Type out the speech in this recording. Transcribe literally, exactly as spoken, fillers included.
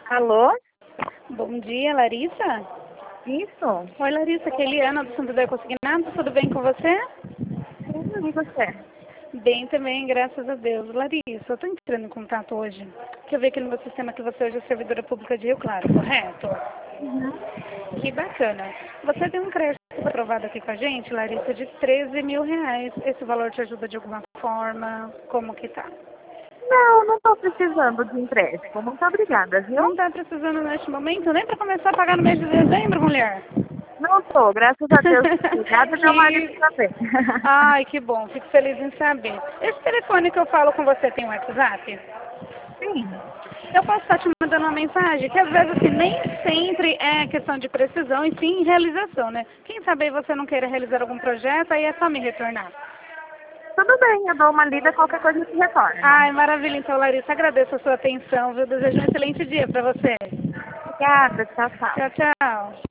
Alô? Bom dia, Larissa. Isso? Oi, Larissa, aqui é Eliana do Santander Consignado. Tudo bem com você? Sim, e você? Bem também, graças a Deus. Larissa, eu estou entrando em contato hoje, que eu vi aqui no meu sistema que você hoje é servidora pública de Rio Claro, correto? Uhum. Que bacana. Você tem um crédito aprovado aqui com a gente, Larissa, de treze mil reais. Esse valor te ajuda de alguma forma? Como que tá? Não, não estou precisando de empréstimo. Muito obrigada, viu? Não está precisando neste momento nem para começar a pagar no mês de dezembro, mulher? Não estou, graças a Deus. Obrigada, meu marido que... também. Ai, que bom, fico feliz em saber. Esse telefone que eu falo com você tem um WhatsApp? Sim. Eu posso estar te mandando uma mensagem que às vezes assim, nem sempre é questão de precisão e sim realização, né? Quem sabe aí você não queira realizar algum projeto, aí é só me retornar. Tudo bem, eu dou uma lida, qualquer coisa eu te retorno. Ai, maravilha. Então, Larissa, agradeço a sua atenção, viu? Desejo um excelente dia para você. Obrigada, tchau, tchau. Tchau, tchau.